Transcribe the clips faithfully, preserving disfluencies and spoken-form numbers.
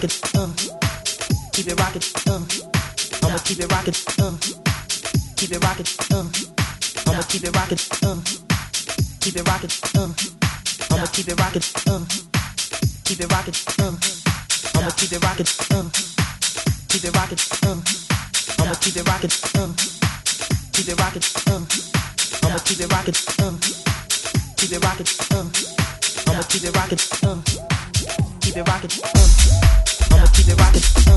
rocking, uh, keep it rocking, uh, I'ma keep it rocking, uh, keep it rocking, uh, I'ma keep it rocking, uh, keep it rocking, uh, I'ma keep it rocking, uh, keep it rocking, uh, I'ma keep it rocking, uh, keep it rocking, uh, I'ma keep it rocking, uh, keep it rocking, uh, I'ma keep it rocking, uh, keep it rocking, uh, I'ma keep it rocking, uh, keep it rocking, uh, I'ma keep it rocking, uh,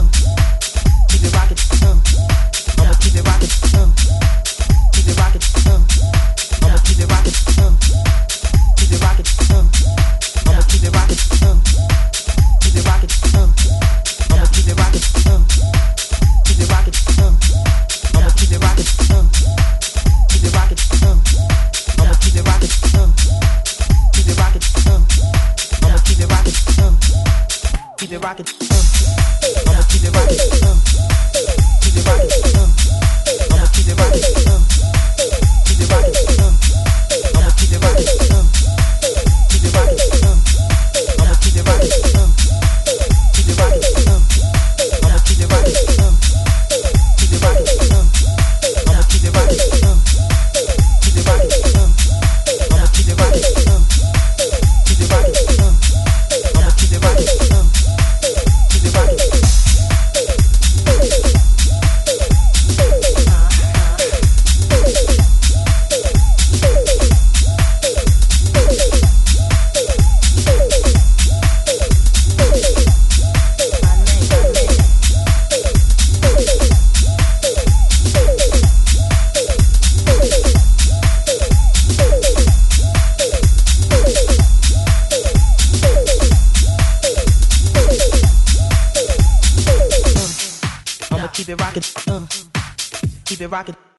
keep it rocking, uh, I'ma keep it rocking, uh, keep it rocking, uh, I'ma keep it rocking, uh, keep it rocking, uh, I'ma keep it rocking, uh, keep it rocking, uh, I'ma keep it rocking, uh, keep it rocking, uh, I'ma keep it rocking, uh, keep it rocking, uh, I'ma keep it rocking, uh, keep it rocking, uh, I'ma keep it rocking, uh, keep it rocking, uh, I'ma keep it rocking, uh, keep it rocking, uh, I'ma keep it rocking, uh, keep it rocking, uh, I'ma keep it rocking, uh, keep it rocking, uh, I'ma keep it rocking, uh, keep it rocking, uh, I'ma keep it rocking, uh, keep it rocking, uh, I'ma keep it rocking, uh, keep it rocking, uh, I'ma keep it rocking, uh, keep it rocking, uh, I'ma keep it rocking, uh, keep it rocking. Keep it rocking, uh, keep it rocking.